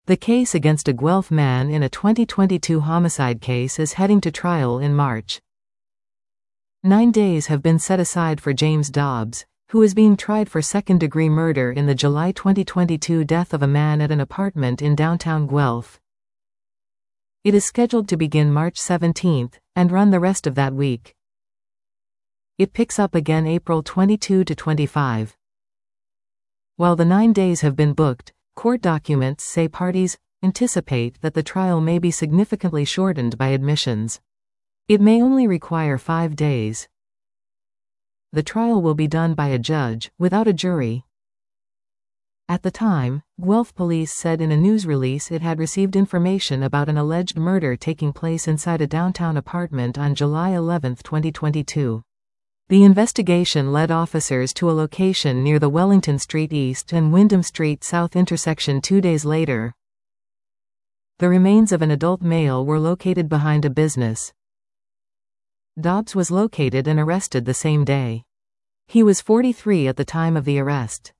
The case against a Guelph man in a 2022 homicide case is heading to trial in March. 9 days have been set aside for James Dobbs, who is being tried for second-degree murder in the July 2022 death of a man at an apartment in downtown Guelph. It is scheduled to begin March 17 and run the rest of that week. It picks up again April 22 to 25. While the 9 days have been booked, court documents say parties anticipate that the trial may be significantly shortened by admissions. It may only require 5 days. The trial will be done by a judge, without a jury. At the time, Guelph police said in a news release it had received information about an alleged murder taking place inside a downtown apartment on July 11, 2022. The investigation led officers to a location near the Wellington Street East and Wyndham Street South intersection 2 days later. The remains of an adult male were located behind a business. Dobbs was located and arrested the same day. He was 43 at the time of the arrest.